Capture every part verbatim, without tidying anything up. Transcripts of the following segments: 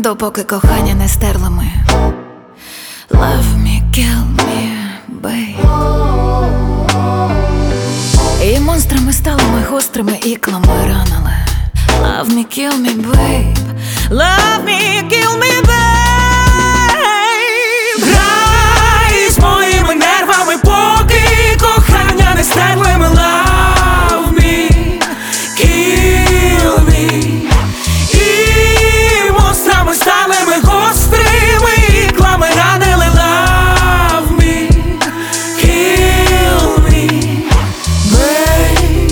допоки кохання не стерли ми. Love me, kill me, babe. І монстрами стали ми гострими іклами ранили. Love me, kill me, babe. Love me, kill me, babe. Грай з моїми нервами, поки кохання не стерли ми. Love me, kill me. І монстрами стали ми гострими іклами ранили. Love me, kill me, babe.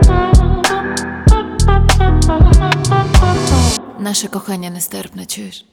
Наше кохання нестерпне, чуєш?